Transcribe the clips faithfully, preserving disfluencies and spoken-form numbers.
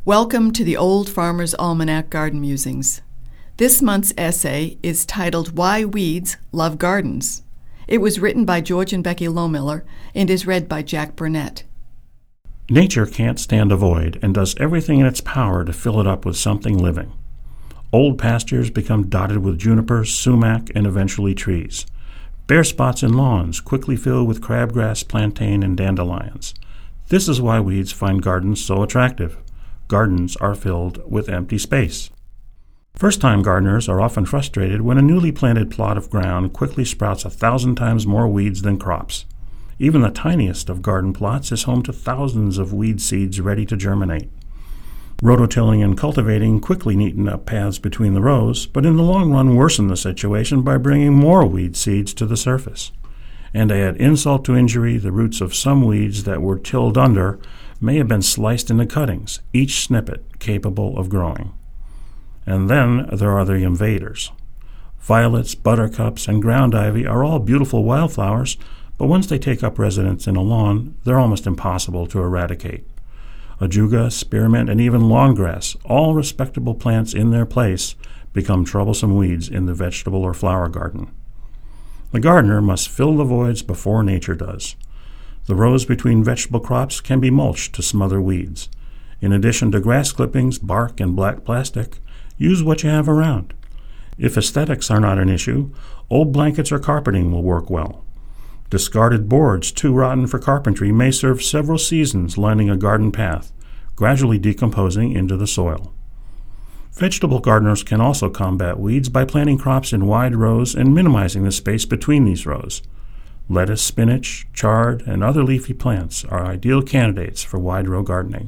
Welcome to the Old Farmer's Almanac Garden Musings. This month's essay is titled Why Weeds Love Gardens. It was written by George and Becky Lohmiller and is read by Jack Burnett. Nature can't stand a void and does everything in its power to fill it up with something living. Old pastures become dotted with junipers, sumac, and eventually trees. Bare spots in lawns quickly fill with crabgrass, plantain, and dandelions. This is why weeds find gardens so attractive. Gardens are filled with empty space. First-time gardeners are often frustrated when a newly planted plot of ground quickly sprouts a thousand times more weeds than crops. Even the tiniest of garden plots is home to thousands of weed seeds ready to germinate. Rototilling and cultivating quickly neaten up paths between the rows, but in the long run worsen the situation by bringing more weed seeds to the surface. And to add insult to injury, the roots of some weeds that were tilled under may have been sliced into cuttings, each snippet capable of growing. And then there are the invaders. Violets, buttercups, and ground ivy are all beautiful wildflowers, but once they take up residence in a lawn, they're almost impossible to eradicate. Ajuga, spearmint, and even lawn grass, all respectable plants in their place, become troublesome weeds in the vegetable or flower garden. The gardener must fill the voids before nature does. The rows between vegetable crops can be mulched to smother weeds. In addition to grass clippings, bark, and black plastic, use what you have around. If aesthetics are not an issue, old blankets or carpeting will work well. Discarded boards too rotten for carpentry may serve several seasons lining a garden path, gradually decomposing into the soil. Vegetable gardeners can also combat weeds by planting crops in wide rows and minimizing the space between these rows. Lettuce, spinach, chard, and other leafy plants are ideal candidates for wide row gardening.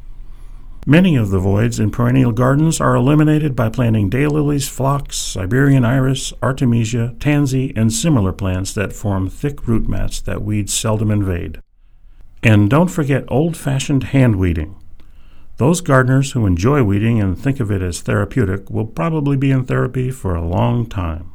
Many of the voids in perennial gardens are eliminated by planting daylilies, phlox, Siberian iris, artemisia, tansy, and similar plants that form thick root mats that weeds seldom invade. And don't forget old-fashioned hand weeding. Those gardeners who enjoy weeding and think of it as therapeutic will probably be in therapy for a long time.